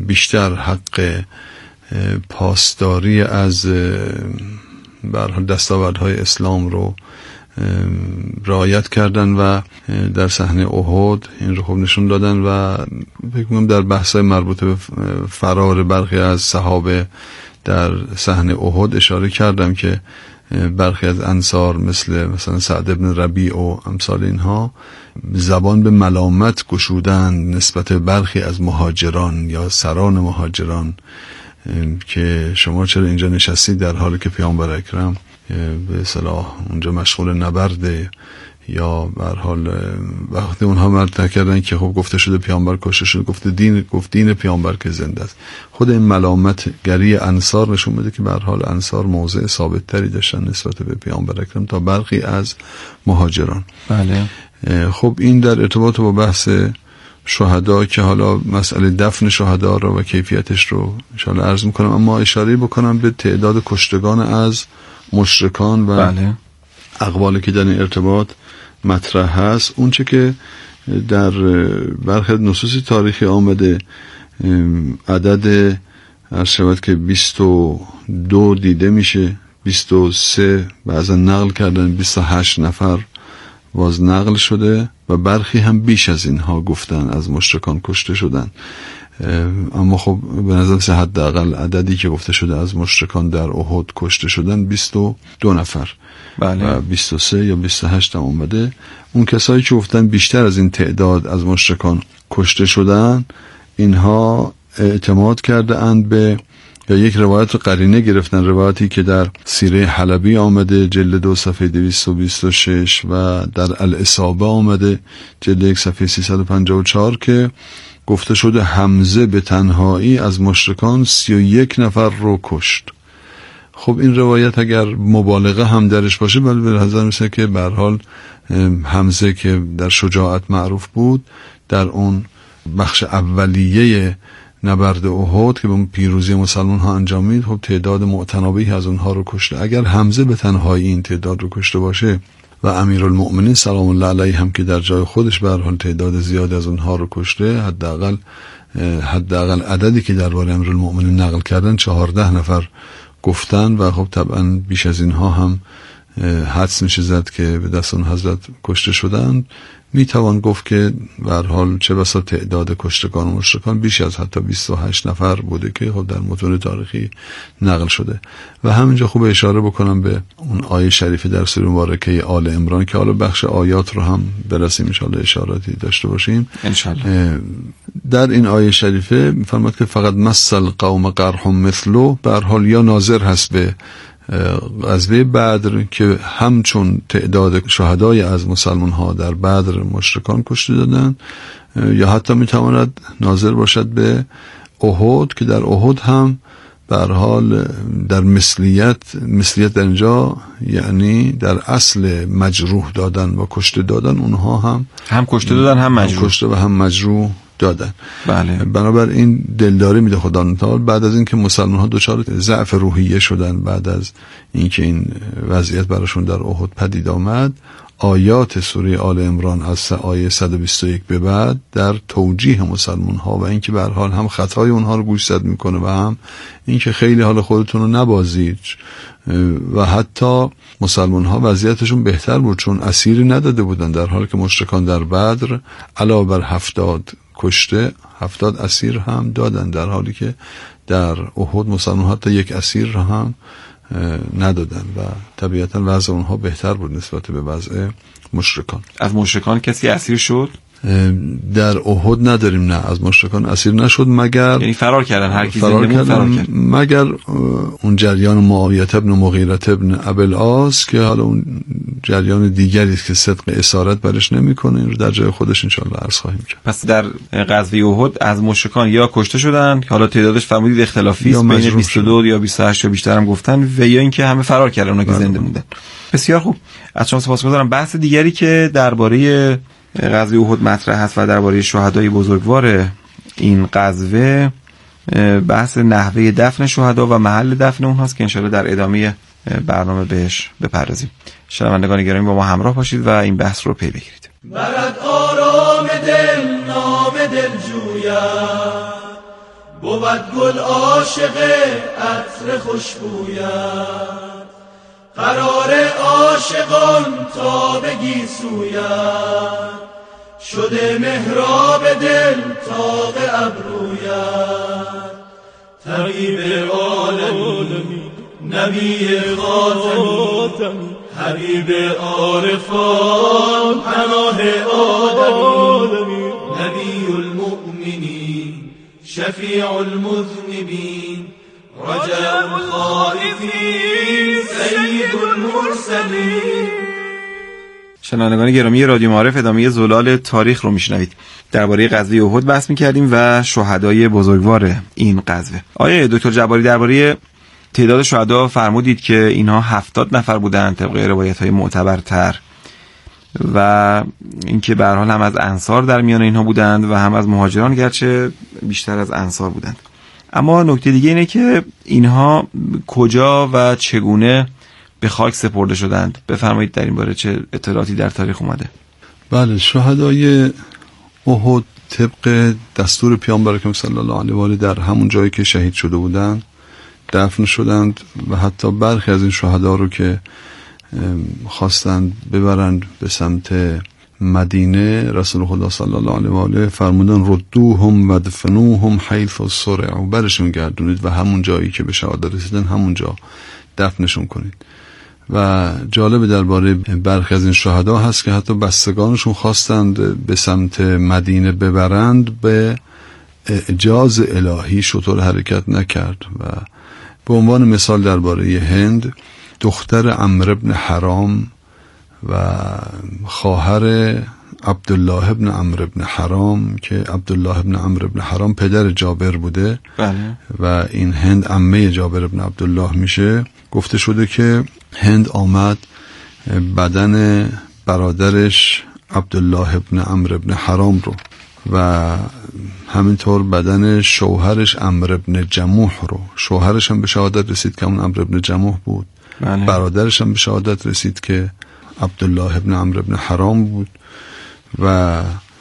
بیشتر حق پاسداری از به هر حال دستاوردهای اسلام رو رعایت کردن و در صحنه احد این رو خوب نشون دادن و فکر می‌کنم در بحث‌های مربوط به فرار برخی از صحابه در صحنه احد اشاره کردم که برخی از انصار مثلا سعد بن ربیع و امثال اینها زبان به ملامت گشودن نسبت به برخی از مهاجران یا سران مهاجران که شما چرا اینجا نشستید در حالی که پیامبر اکرم به اصطلاح اونجا مشغول نبرده، یا به هر حال وقتی اونها مطرح کردن که خب گفته شده پیامبر کشته شده، گفت دین پیامبر که زنده است. خود این ملامت گری انصار نشون میده که به هر حال انصار موضع ثابت تری داشتن نسبت به پیامبر اکرم تا برخی از مهاجران. بله. خب این در ارتباط با بحث شهدا که حالا مسئله دفن شهدا رو و کیفیتش رو ان شاء الله عرض میکنم، اما اشاره بکنم به تعداد کشتگان از مشرکان و بله. اقوالی که در این ارتباط مطرح هست. اونچه که در برخی نصوص تاریخی آمده عدد عرض شود که 22 دیده میشه، 23 بعضا نقل کردن 28 نفر باز نقل شده و برخی هم بیش از اینها گفتن از مشرکان کشته شدن. اما خب به نظر حداقل عددی که گفته شده از مشرکان در احد کشته شدن 22 نفر. بله. و 23 یا 28 هم اومده. اون کسایی که گفتن بیشتر از این تعداد از مشرکان کشته شدن، اینها اعتماد کرده اند به یا یک روایت رو قرینه گرفتن، روایتی که در سیره حلبی آمده جلد 2 صفحه 226 و در الاصابه آمده جلد 1 صفحه 354 که گفته شده حمزه به تنهایی از مشرکان 31 نفر رو کشت. خب این روایت اگر مبالغه هم درش باشه، ولی به نظر میسه که به هر حال حمزه که در شجاعت معروف بود در اون بخش اولیه نبرد احد که به پیروزی مسلمان ها انجامید، خب تعداد معتنابی از اونها رو کشته. اگر حمزه به تنهایی این تعداد رو کشته باشه و امیرالمؤمنین سلام الله علیه هم که در جای خودش به هر حال تعداد زیاد از اونها رو کشته، حداقل عددی که درباره امیرالمؤمنین نقل کردن 14 نفر گفتن و خب طبعا بیش از اینها هم حدس میشه زد که به دست اون حضرت کشته شدن. میتوان گفت که به هر حال چه بسا تعداد کشتگان و مشرکان بیش از حتی 28 نفر بوده که خب در متون تاریخی نقل شده. و همینجا خوب اشاره بکنم به اون آیه شریفه در سوره مبارکه آل عمران که حالا بخش آیات رو هم برسیم ان شاء الله اشاراتی داشته باشیم ان شاء الله. در این آیه شریفه میفرماد که فقط مثل قوم قرح مثلو، به هر حال یا ناظر هست به غزوه بدر که همچون تعداد شهدای از مسلمان ها در بدر مشرکان کشته دادن، یا حتی میتواند ناظر باشد به احد که در احد هم به هر حال در مثلیت در اینجا یعنی در اصل مجروح دادن و کشته دادن، اونها هم کشته دادن هم مجروح کشته و هم مجروح دادن. بله. بنابراین دلداری میده خداوند تعالی بعد از اینکه مسلمان ها دچار ضعف روحیه شدن، بعد از اینکه این وضعیت براشون در احد پدید آمد، آیات سوره آل عمران از آیه 121 به بعد در توجیه مسلمان ها و اینکه به هر حال هم خطای اونها رو گوشزد میکنه و هم اینکه خیلی حال خودتون رو نبازید و حتی مسلمان ها وضعیتشون بهتر بود چون اسیری نداده بودن، در حالی که مشرکان در بدر علاوه بر 70 کشته 70 اسیر هم دادن، در حالی که در احد مسلمان حتی یک اسیر را هم ندادن و طبیعتا وضع اونها بهتر بود نسبت به وضع مشرکان. از مشرکان کسی اسیر شد؟ در احد نداریم، نه از مشرکان اسیر نشد مگر یعنی فرار کردن، هر کی زنده بود فرار کرد، مگر اون جریان معاویه ابن مغیره ابن ابی العاص که حالا اون جریان دیگری است که صدق اسارت برش نمیکنه، این رو در جای خودش ان شاء الله عرض خواهیم کرد. پس در غزوه احد از مشرکان یا کشته شدن که حالا تعدادش فرمودید اختلافی است، بین 22 یا 28 یا بیشتر هم گفتن، و یا اینکه همه فرار کردن اونها که زنده موندن. بسیار خوب، از شما سپاسگزارم. بحث دیگری که درباره غزوه احد مطرح هست و درباره شهدای بزرگوار این غزوه بحث نحوه دفن شهدا و محل دفن اونهاست که انشاءالله در ادامه برنامه بهش بپردازیم. شنوندگان گرامی با ما همراه باشید و این بحث رو پی بگیرید. برد آرام دل نام دل جوید، بود گل عاشق عطر خوشبویت، قرار عاشقان تا بگیسویت، شده محراب دل طاق ابرویت، طبیب عالمی نبی خاتمی، حبیب عارفان پناه آدمی، نبی المؤمنین شفیع المذنبین، رجاء الخائفین سید المرسلین. شنوندگان گرامی رادیو معارف، ادامه زلال تاریخ رو میشنوید. درباره غزوه احد بحث می‌کردیم و شهدای بزرگوار این غزوه. آقای دکتر جباری، درباره تعداد شهدا فرمودید که اینها 70 نفر بودند طبق روایت‌های معتبرتر و اینکه به هر حال هم از انصار در میان اینها بودند و هم از مهاجران، گرچه بیشتر از انصار بودند. اما نکته دیگه اینه که اینها کجا و چگونه به خاک سپرده شدند. بفرمایید در این باره چه اطلاعاتی در تاریخ اومده؟ بله، شهدای احد طبق دستور پیامبر اکرم صلی الله علیه و آله در همون جایی که شهید شده بودند دفن شدند و حتی برخی از این شهدا رو که خواستند ببرند به سمت مدینه، رسول خدا صلی الله علیه و آله فرمودن ردوهم و دفنوهم حیث صرعوا، برشون گردونید و همون جایی که به شهادت رسیدن همونجا دفنشون کنید. و جالب درباره برخی از این شهدا هست که حتی بستگانشون خواستند به سمت مدینه ببرند، به اعجاز الهی شطور حرکت نکرد. و به عنوان مثال درباره هند، دختر عمرو بن حرام و خواهر عبدالله ابن عمرو بن حرام که عبدالله ابن عمرو بن حرام پدر جابر بوده، بله. و این هند عمه جابر ابن عبدالله میشه. گفته شده که هند آمد بدن برادرش عبدالله ابن عمرو ابن حرام رو و همینطور بدن شوهرش عمرو ابن جموح رو، شوهرش هم به شهادت رسید که اون عمرو ابن جموح بود، بله. برادرش هم به شهادت رسید که عبدالله ابن عمرو ابن حرام بود و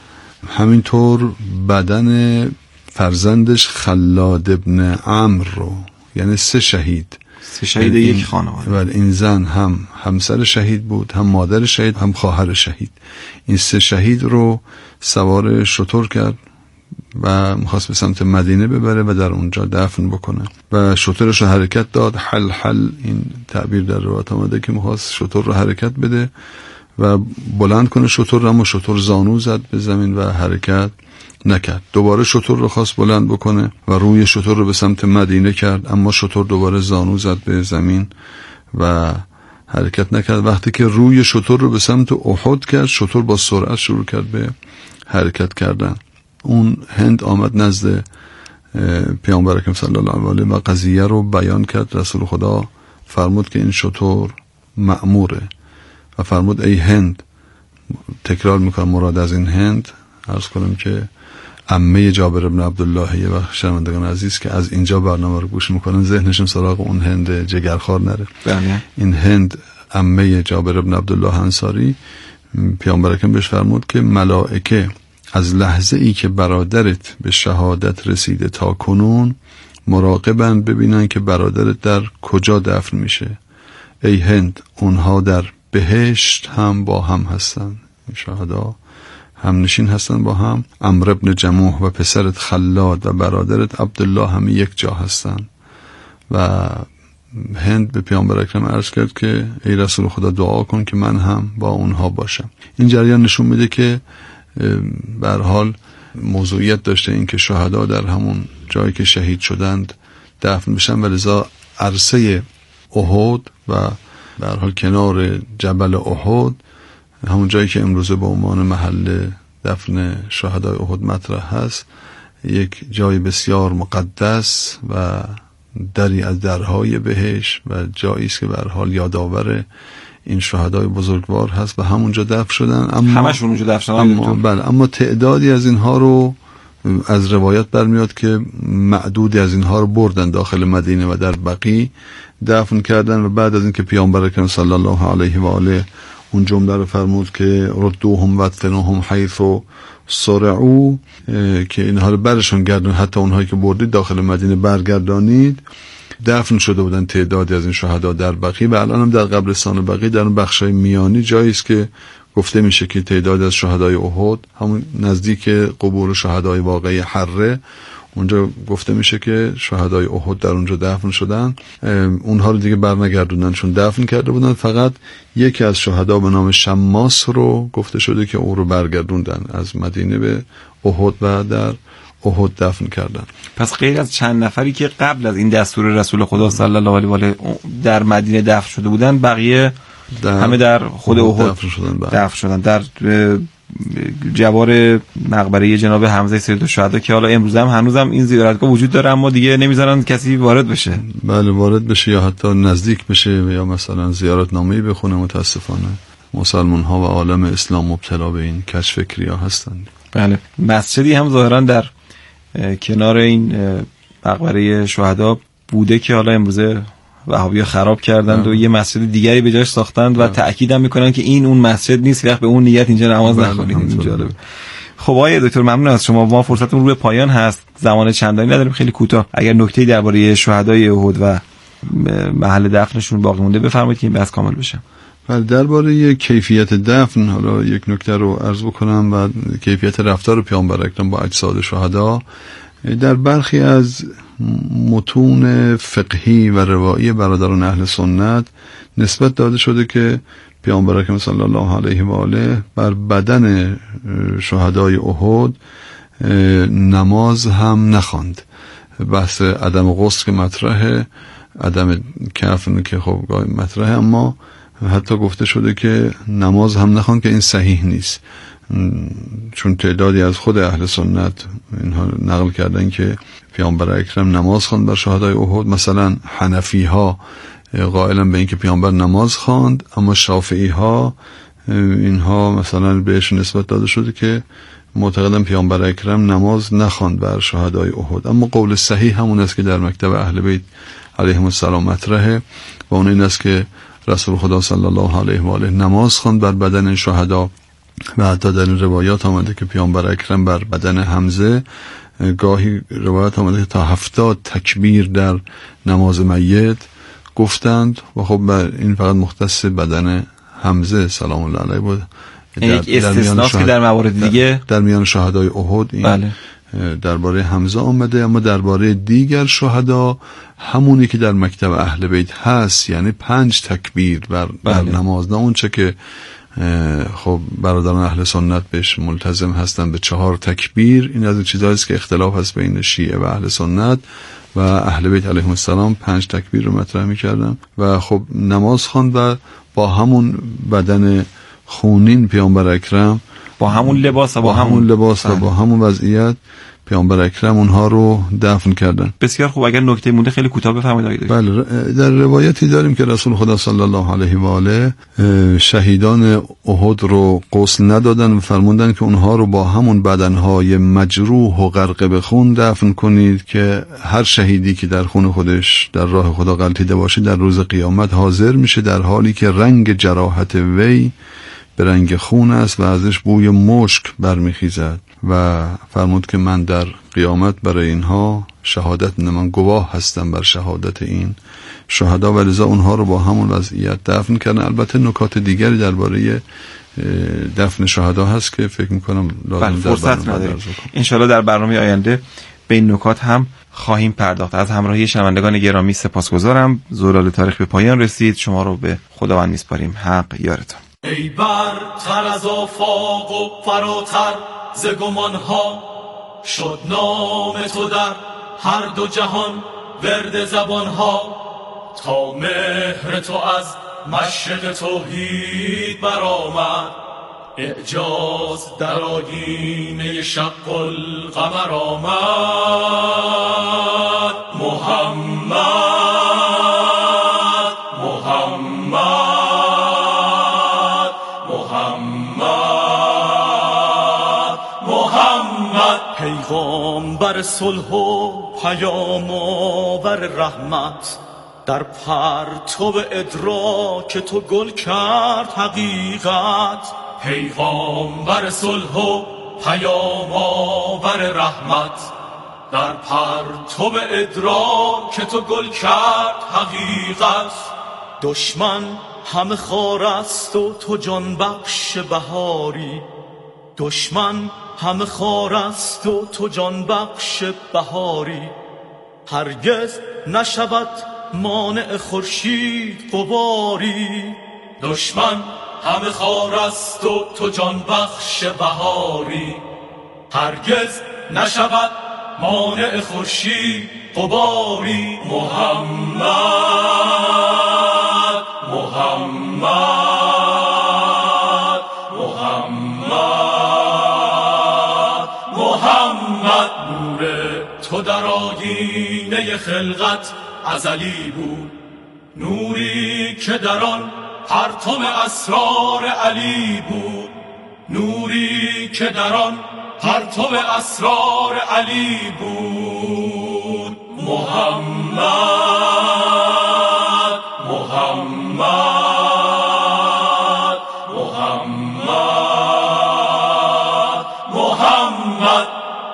همینطور بدن فرزندش خلاد ابن عمرو رو، یعنی 3 شهید یک خانواده. ولی این زن هم همسر شهید بود، هم مادر شهید، هم خواهر شهید. این 3 شهید رو سوار شتر کرد و میخواست به سمت مدینه ببره و در اونجا دفن بکنه و شترش رو حرکت داد. حل این تعبیر در روایت آمده که میخواست شتر رو حرکت بده و بلند کنه شتر رو، اما شتر زانو زد به زمین و حرکت نکرد. دوباره شتر رو خواست بلند بکنه و روی شتر رو به سمت مدینه کرد، اما شتر دوباره زانو زد به زمین و حرکت نکرد. وقتی که روی شتر رو به سمت احد کرد، شتر با سرعت شروع کرد به حرکت کردن. اون هند آمد نزد پیامبر اکرم صلی الله علیه و آله و قضیه رو بیان کرد. رسول خدا فرمود که این شتر مأموره و فرمود ای هند، تکرار میکنم مراد از این هند عرض کنم که عمه جابر ابن عبدالله، یه وقت شنوندگان عزیز که از اینجا برنامه رو گوش میکنن ذهنشون سراغ اون هند جگرخوار نره. بله. این هند عمه جابر ابن عبدالله انصاری، پیامبر اکرم بهش فرمود که ملائکه از لحظه ای که برادرت به شهادت رسیده تا کنون مراقبن ببینن که برادرت در کجا دفن میشه. ای هند، اونها در بهشت هم با هم هستن، این شهدا هم نشین هستن با هم. عمرو ابن جموح و پسرت خلاد و برادرت عبدالله هم یک جا هستن. و هند به پیامبر اکرم عرض کرد که ای رسول خدا دعا کن که من هم با اونها باشم. این جریان نشون میده که به هر حال موضوعیت داشته این که شهدا در همون جایی که شهید شدند دفن بشن و لذا عرصه احد و به هر حال کنار جبل احد، همون جایی که امروزه به عنوان محل دفن شهدای احد مطرح هست، یک جای بسیار مقدس و دری از درهای بهشت و جایی است که به هر حال یادآور این شهدای بزرگوار هست و همونجا دفن شدن. اما همشون اونجا دفن شدن. بله، اما تعدادی از اینها رو از روایت برمیاد که معدودی از اینها رو بردن داخل مدینه و در بقیع دفن کردن و بعد از اینکه پیامبر اکرم صلی الله علیه و آله اون جمله رو فرمود که ردوهم ودفنوهم حیث سرعوا، که اینها رو برشون گردون، حتی اونهایی که بردید داخل مدینه برگردانید. دفن شده بودن تعدادی از این شهدا در بقیع و الان هم در قبرستان بقیع در اون بخشای میانی جایی است که گفته میشه که تعداد از شهدای احد، همون نزدیک قبور شهدای واقعی حره، اونجا گفته میشه که شهدای احد در اونجا دفن شدن. اونها رو دیگه برنگردوندن چون دفن کرده بودن. فقط یکی از شهدا به نام شماس رو گفته شده که او رو برگردوندن از مدینه به احد و در احد دفن کردن. پس غیر از چند نفری که قبل از این دستور رسول خدا صلی الله علیه و آله در مدینه دفن شده بودن، بقیه همه در خود احد دفن شدن در جوار مقبره جناب حمزه سید الشهدا که حالا امروز هم هنوزم این زیارتگاه وجود داره، اما دیگه نمیذارن کسی وارد بشه. بله، وارد بشه یا حتی نزدیک بشه یا مثلا زیارتنامه‌ای بخونه. متاسفانه مسلمان ها و عالم اسلام مبتلا به این کج‌فکری ها هستند. بله، مسجدی هم ظاهرا در کنار این مقبره شهدا بوده که حالا امروزه وهابی‌ها خراب کردند و یه مسجد دیگری به جاش ساختند و تأکید هم میکنن که این اون مسجد نیست، وقت به اون نیت اینجا نماز نخونید. این جالبه. خب آقای دکتر ممنون از شما. ما فرصتمون روی پایان هست، زمان چندانی نداریم، خیلی کوتاه اگر نکته‌ای درباره شهدای احد و محل دفنشون باقی مونده بفرمایید که این بحث کامل بشه. بله، درباره کیفیت دفن حالا یک نکته رو عرض بکنم و کیفیت رفتار پیامبر اکرم با اجساد شهدا. در برخی از متون فقهی و روایی برادران اهل سنت نسبت داده شده که پیامبر اکرم صلی الله علیه و آله بر بدن شهدای احد نماز هم نخواند. بحث عدم غسل که مطرحه، عدم کفن که خب مطرحه، اما حتی گفته شده که نماز هم نخواند که این صحیح نیست، چون تعدادی از خود اهل سنت اینها نقل کردن که پیامبر اکرم نماز خواند بر شهدای احد. مثلا حنفی ها قائلن به این که پیامبر نماز خواند، اما شافعی ها اینها مثلا بهش نسبت داده شده که معتقدن پیامبر اکرم نماز نخواند بر شهدای احد. اما قول صحیح همون است که در مکتب اهل بیت علیهم السلام مطرحه و اون این است که رسول خدا صلی الله علیه و آله نماز خواند بر بدن شهدا و حتی در این روایات آمده که پیامبر اکرم بر بدن حمزه، گاهی روایات آمده که تا 70 تکبیر در نماز میت گفتند و خب این فقط مختص بدن حمزه سلام الله علیه بود. یک استثناست که در موارد دیگه در میان شهدای احد این بله. درباره حمزه آمده، اما درباره دیگر شهدا همونی که در مکتب اهل بیت هست، یعنی 5 تکبیر بر نماز، نه اون چه که خب برادران اهل سنت بهش ملتزم هستن به 4 تکبیر. این از چیزایی است که اختلاف هست بین شیعه و اهل سنت و اهل بیت علیهم السلام 5 تکبیر رو مطرح می‌کردن و خب نماز خواند و با همون بدن خونین پیامبر اکرم، با همون لباس و با همون وضعیت پیامبر اکرم اونها رو دفن کردن. بسیار خوب. اگر نکته مونده خیلی کوتاه بفرمایید. بله، در روایتی داریم که رسول خدا صلی الله علیه و آله شهیدان احد رو غسل ندادن و فرمودن که اونها رو با همون بدنهای مجروح و غرق به خون دفن کنید که هر شهیدی که در خون خودش در راه خدا غلطیده باشه در روز قیامت حاضر میشه در حالی که رنگ جراحت وی به رنگ خون است و ازش بوی مشک برمیخیزد و فرمود که من در قیامت برای اینها شهادت من گواه هستم بر شهادت این شهدا و لذا اونها رو با همون وضعیت دفن کردن. البته نکات دیگری درباره دفن شهدا هست که فکر میکنم لازم در فرصت نداریم. انشالله در برنامه آینده به این نکات هم خواهیم پرداخت. از همراهی شنوندگان گرامی سپاسگزارم. زلال تاریخ به پایان رسید. شما رو به خداوند میسپاریم. حق یارتون. ای برتر از آفاق و فراتر ز گمانها، شد نام تو در هر دو جهان ورد زبانها، تا مهر تو از مشرق توحید برآمد، اعجاز در آیینه شق القمر آمد. پیغامبر صلح و پیام آور رحمت، در پرتو ادراک تو گل کرد حقیقت. پیغامبر صلح و پیام آور رحمت، در پرتو ادراک تو گل کرد حقیقت. دشمن همه خار است و تو جان بخش بهاری، دشمن همه خار است و تو جان بخش بهاری. هرگز نشود مانع خورشید غباری، دشمن همه خار است و تو جان بخش بهاری. هرگز نشود مانع خورشید غباری. محمد محمد محمد محمد. نور تو در آیینه خلقت ازلی بود، نوری که در آن پرتو اسرار علی بود، نوری که در آن پرتو اسرار علی بود. محمد محمد محمد محمد.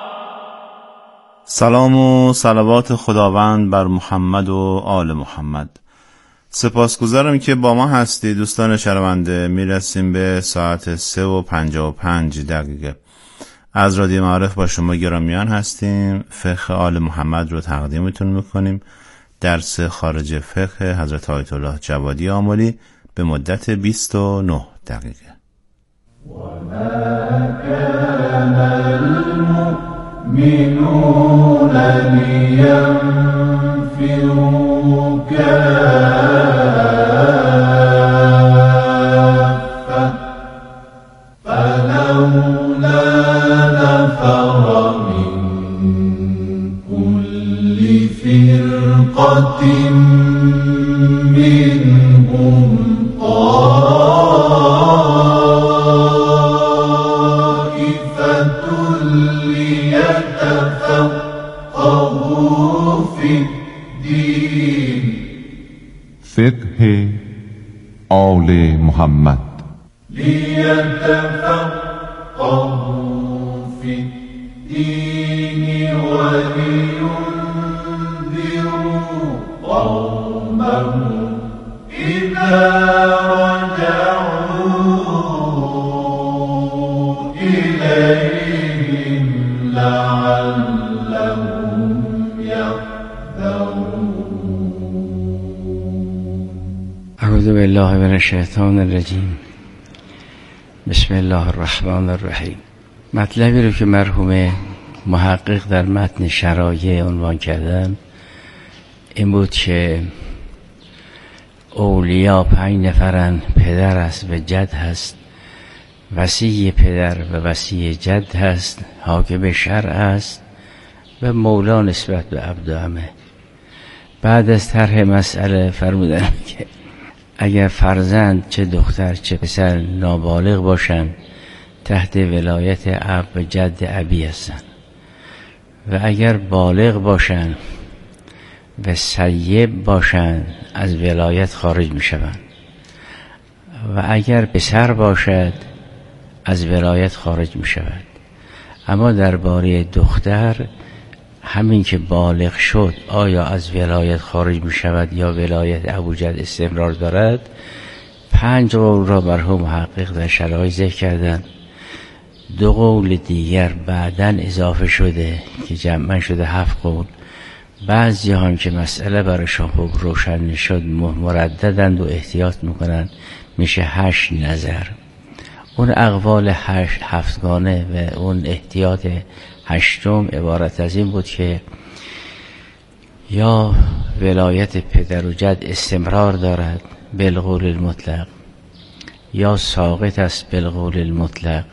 سلام و صلوات خداوند بر محمد و آل محمد. سپاسگزارم که با ما هستی دوستان شنونده. میرسیم به ساعت 3:55 از رادیو معارف با شما گرامیان هستیم. فقه آل محمد رو تقدیمتون میکنیم. درس خارج فقه حضرت آیت الله جوادی آملی به مدت 29 دقیقه. وما كان المؤمنون لينفروا كافة فلولا نفر من كل فرقة منهم طائفة ليتفقهوا في الدين. فقه آل محمد. ليتفقهوا في الدين ولينذروا قومهم إذا رجعوا إليهم لعلهم يحذرون. اعوذ بالله من الشیطان الرجیم. بسم الله الرحمن الرحیم. مطلبی رو که مرحوم محقق در متن شرایع عنوان کردن این بود که اولیا 5 نفرن، پدر است و جد هست، وصی پدر و وصی جد هست، حاکم شرع است و مولا نسبت به عبد و عمه. بعد از طرح مسئله فرمودن که اگر فرزند چه دختر چه پسر نابالغ باشند تحت ولایت اب و جد ابی هستند و اگر بالغ باشند و سیب باشند از ولایت خارج می شوند و اگر پسر باشد از ولایت خارج می شود. اما درباره دختر همین که بالغ شد آیا از ولایت خارج می شود یا ولایت ابوجد استمرار دارد؟ 5 قول را مرحوم محقق در شرایع ذکر کردند. 2 قول دیگر بعداً اضافه شده که جمعاً شده 7 قول. بعضی هم که مسئله برایشان خوب روشن شد مرددند و احتیاط میکنند، میشه 8 نظر. اون اقوال 7گانه و اون احتیاط 8م عبارت از این بود که یا ولایت پدر و جد استمرار دارد بالقول المطلق، یا ساقط است بالقول المطلق،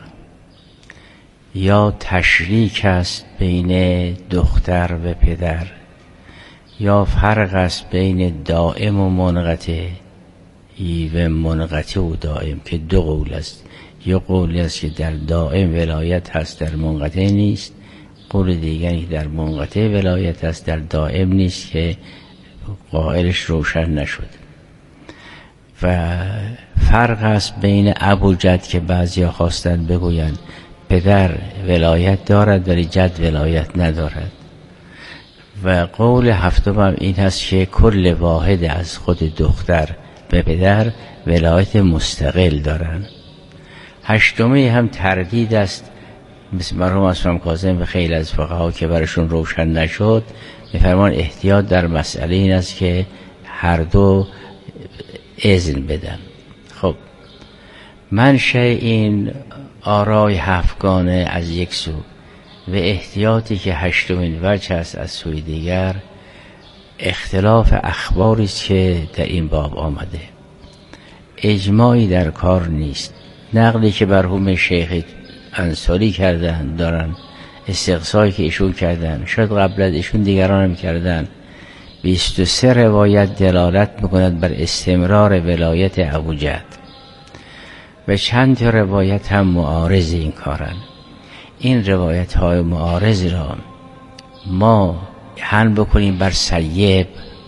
یا تشریک است بین دختر و پدر، یا فرق است بین دائم و منقطع و منقطع و دائم که 2 قول است. یا قولی است که در دائم ولایت هست در منقطع نیست، قول دیگری در منقطع ولایت هست در دائم نیست که قائلش روشن نشد. و فرق است بین ابوجد که بعضیا خواستن بگویند پدر ولایت دارد ولی جد ولایت ندارد، و قول هفتم هم این هست که کل واحد از خود دختر به پدر ولایت مستقل دارن. هشتمی هم تردید است، مثل مرحوم اسلام کاظم و خیلی از فقها که برشون روشن نشد، میفرمان احتیاط در مسئله این است که هر دو اذن بدن. خب منشأ این آرای هفتگانه از یک سو و احتیاطی که هشتمین وجه است از سوی دیگر، اختلاف اخباری است که در این باب آمده. اجماعی در کار نیست. نقلی که مرحوم شیخ انصاری کردن دارن، استقصایی که ایشون کردن، شاید قبل از ایشون دیگران هم کردن، 23 روایت دلالت میکند بر استمرار ولایت ابوجد و چند تا روایت هم معارض این کارن. این روایت های معارض را ما حمل بکنیم بر سیب،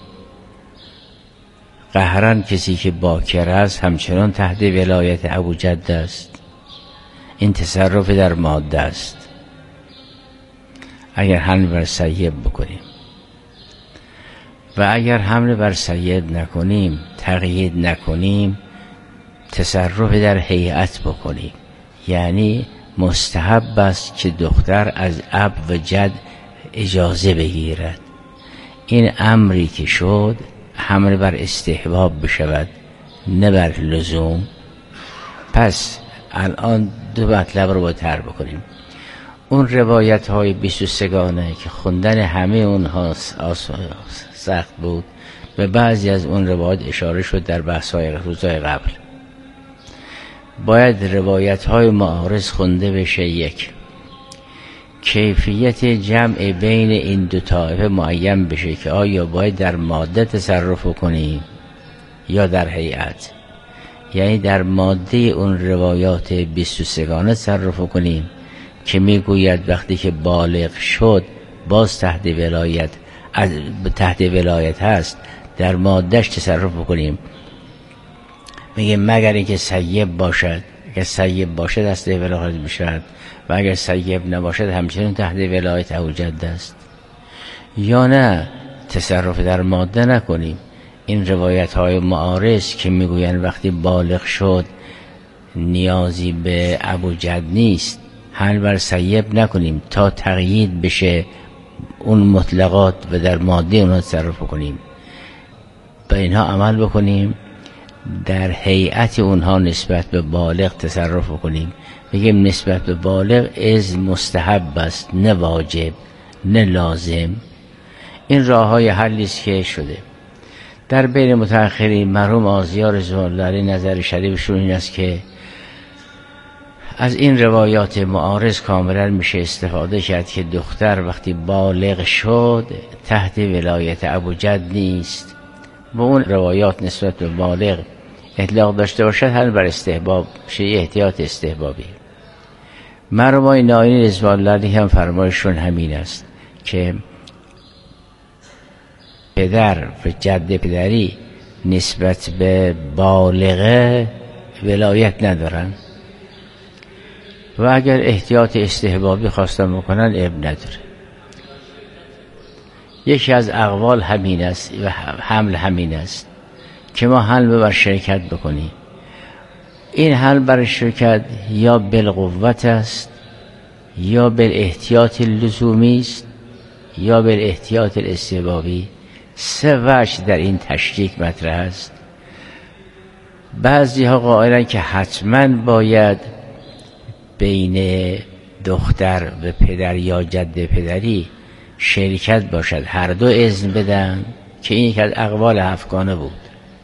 قهرن کسی که باکر است همچنان تحت ولایت ابوجد است، این تصرف در ماده است. اگر حمل بر سیب بکنیم و اگر حمل بر سیب نکنیم، تقیید نکنیم، تصرف در هیئت بکنیم، یعنی مستحب است که دختر از اب و جد اجازه بگیرد. این امری که شد حمل بر استحباب بشود نه بر لزوم. پس الان دو مطلب رو با تر بکنیم. اون روایت های 23 گانه که خوندن همه اونها سخت بود و بعضی از اون روایت اشاره شد در بحث های روزهای قبل، باید روایت های معارض خونده بشه. یک، کیفیت جمع بین این دو طایفه معین بشه که آیا باید در ماده تصرف کنیم یا در هیئت، یعنی در ماده اون روایات 23 گانه تصرف کنیم که میگوید وقتی که بالغ شد باز تحت ولایت هست، در مادهش تصرف کنیم. میگه مگر اینکه سیب باشد، اگر سیب باشد دست ولایت میشد و اگر سیب نباشد همچنین تحت ولایت ابوجد است. یا نه تصرف در ماده نکنیم. این روایت های معارض که میگویند وقتی بالغ شد نیازی به ابوجد نیست، حمل بر سیب نکنیم تا تقیید بشه اون مطلقات و در ماده اونها تصرف کنیم، به اینها عمل بکنیم. در هیئت اونها نسبت به بالغ تصرف کنیم، بگیم نسبت به بالغ از مستحب است نه واجب نه لازم. این راه های حلی است که شده. در بین متأخرین مرحوم آذیار رضوان الله علیه نظر شریفشون این است که از این روایات معارض کاملا میشه استفاده کرد که دختر وقتی بالغ شد تحت ولایت ابوجد نیست و اون روایات نسبت به بالغ اطلاق داشته باشد حل بر استحباب شه، احتیاط استحبابی. مرحوم ناینی رضوان الله علیه هم فرمایشون همین است که پدر و جد پدری نسبت به بالغه ولایت ندارن و اگر احتیاط استحبابی خواستن بکنن اب نداره. یکی از اقوال همین است و حمل همین است که ما حمل بر شرکت بکنیم. این حمل بر شرکت یا بالقوت است یا بالاحتیاط اللزومی است یا بالاحتیاط الاستحبابی. سه وجه در این تشریک مطرح است. بعضی ها قائلن که حتما باید بین دختر و پدر یا جد پدری شرکت باشد، هر دو اذن بدن، که این یک از اقوال هفتگانه بود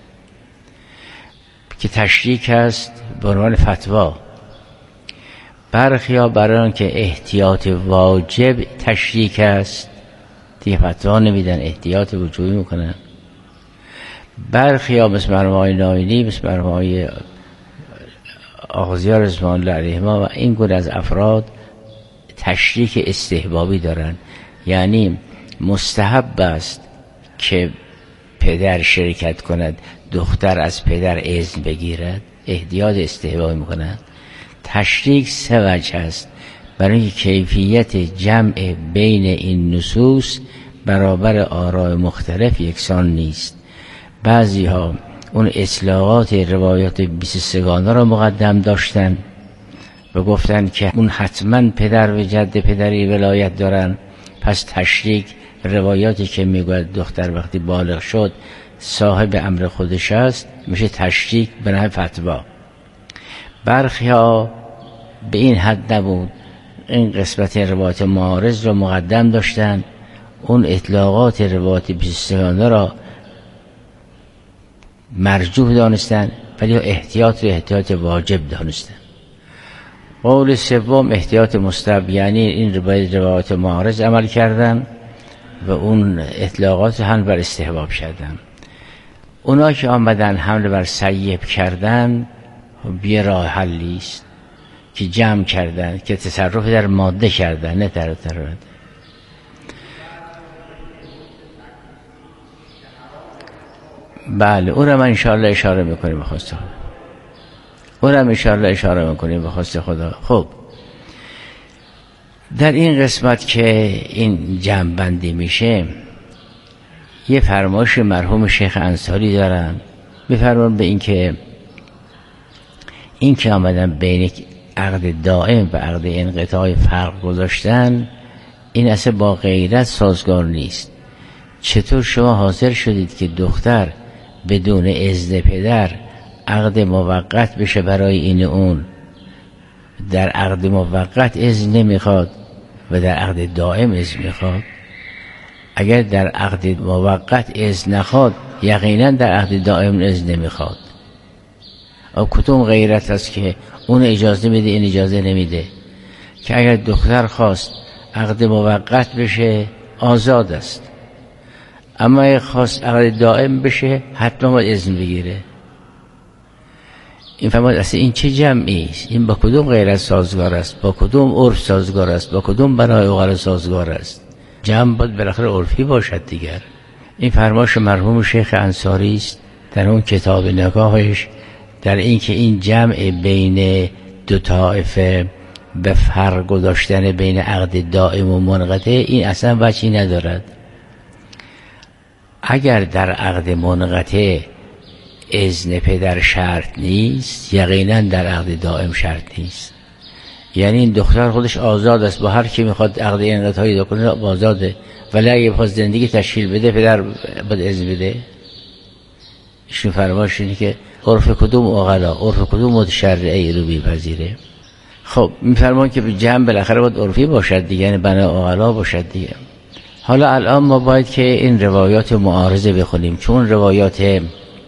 که تشریک است به عنوان فتوا. برخی ها برای آن که احتیاط واجب تشریک است دیگه فتوا نمیدن، احتیاط وجوبی میکنن. برخی ها مثل مرحوم ناینی، مثل مرحوم آذیار رضوان الله علیهما و این گونه از افراد تشریک استحبابی دارن، یعنی مستحب است که پدر شرکت کند، دختر از پدر اذن بگیرد، احتیاط استحباب میکنند. تشریک 3 وجه است. برای کیفیت جمع بین این نصوص برابر آراء مختلف یکسان نیست. بعضی ها اون اطلاقات روایات 23 را مقدم داشتن و گفتن که اون حتما پدر و جد پدری ولایت دارن، پس تشریک روایاتی که میگوید دختر وقتی بالغ شد صاحب امر خودش است میشه تشریک به نحو فتوا. برخی ها به این حد نبود، این قسمت روایات معارض را مقدم داشتن، اون اطلاقات روایات 23 را مرجوح دانستن ولی احتیاط رو احتیاط واجب دانستن. قول سوم احتیاط مستحب، یعنی این روایات معارض عمل کردن و اون اطلاقات هم بر استحباب کردن. اونا که آمدن حمل بر سیب کردن بی راه حلی است که جمع کردن، که تصرف در ماده کردن، نه در تراد. بله اون رو من انشاءالله اشاره میکنیم بخواست خدا. اون رو انشاءالله اشاره میکنیم بخواست خدا. خب در این قسمت که این جمع بندی میشه یه فرمایش مرحوم شیخ انصاری دارن، میفرمان به این که آمدن بین عقد دائم و عقد انقطاع فرق گذاشتن، این اصلا با غیرت سازگار نیست. چطور شما حاضر شدید که دختر بدون اذن پدر عقد موقت بشه برای این اون، در عقد موقت اذن نمیخواد و در عقد دائم اذن میخواد؟ اگر در عقد موقت اذن نخواد یقینا در عقد دائم اذن نمیخواد. او کدوم غیرت است که اون اجازه میده این اجازه نمیده؟ که اگر دختر خواست عقد موقت بشه آزاد است، اما اگر خواست عقد دائم بشه حتما باید اذن بگیره. این فرمود اصلا این چه جمعی است؟ این با کدوم غیرت سازگار است؟ با کدوم عرف سازگار است؟ با کدوم برای اوغر سازگار است؟ جمع باید بالاخره عرفی باشد دیگر. این فرمایش مرحوم شیخ انصاری است در اون کتاب نکاحش، در این که این جمع بین دو طائفه به فرق گذاشتن بین عقد دائم و منقطع این اصلا وجهی ندارد. اگر در عقد منقطع اذن پدر شرط نیست، یقینا در عقد دائم شرط نیست. یعنی این دختر خودش آزاد است، با هر کی میخواد عقد انقطاعی کنه آزاده، ولی اگه بخواد زندگی تشکیل بده پدر باید اذن بده. ایشون فرمایش اینه که عرف کدوم عقلا، عرف کدوم متشرعی رو میپذیره. خب میفرمان که جمع بالاخره باید عرفی باشد دیگه، یعنی بنا عقلا باشد دیگه. حالا الان ما باید که این روایات معارضه بخونیم، چون روایات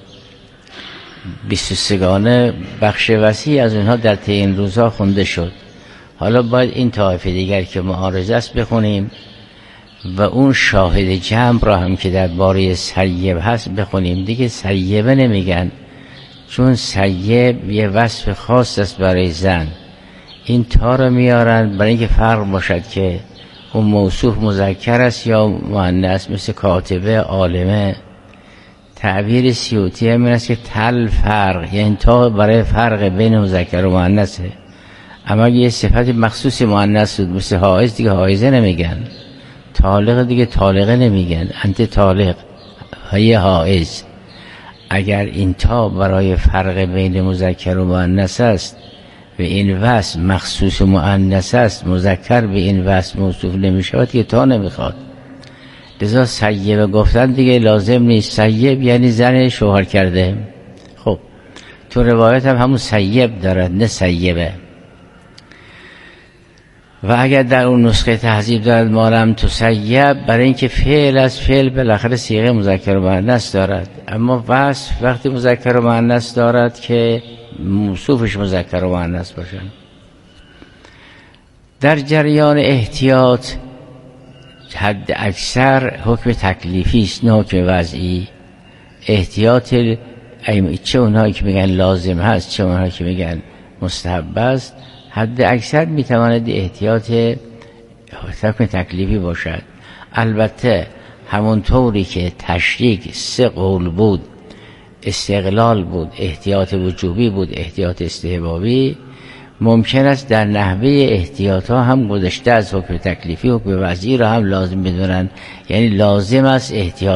23 بخش وسیع از اونها در طی این روزها خونده شد. حالا باید این طایفه دیگر که معارضه است بخونیم و اون شاهد جمع را هم که در باره سیب هست بخونیم. دیگه سیبه نمیگن، چون سیب یه وصف خاص است برای زن. این تا رو میارن برای اینکه فرق باشد که اون موصوف مذکر است یا مؤنث، مثل کاتبه، عالمه. تعبیر سیوطی هم این است که تل فرق، یعنی تا برای فرق بین مذکر و مؤنثه. اما اگه یه صفت مخصوص مؤنث بود مثل حائز دیگه حائزه نمیگن، طالق دیگه طالقه نمیگن، انت طالق هی حائز. اگر این تا برای فرق بین مذکر و مؤنث است و این وصف مخصوص مؤنث است، مذکر به این وصف موصوف نمیشود که تا نمیخواد. لذا سیبه گفتن دیگه لازم نیست. سیب یعنی زن شوهر کرده. خب تو روایت هم همون سیب دارد، نه سیبه. و اگر در اون نسخه تهذیب دارد مالم تو سیب، برای اینکه فعل از فعل بالاخره صیغه مذکر و مؤنث دارد، اما وصف وقتی مذکر و مؤنث دارد که موصوفش مذکر و مؤنث باشن. در جریان احتیاط حد اکثر حکم تکلیفی است نه حکم وضعی. احتیاط چه اونهایی که میگن لازم هست چه اونهایی که میگن مستحب است، حد اکثر میتواند احتیاط حکم تکلیفی باشد. البته همونطوری که تشریک 3 قول بود، استقلال بود، احتیاط وجوبی بود، احتیاط استحبابی، ممکن است در نحوه احتیاط ها هم گذشته از حکم تکلیفی حکم وضعی را هم لازم بدونن، یعنی لازم است احتیاط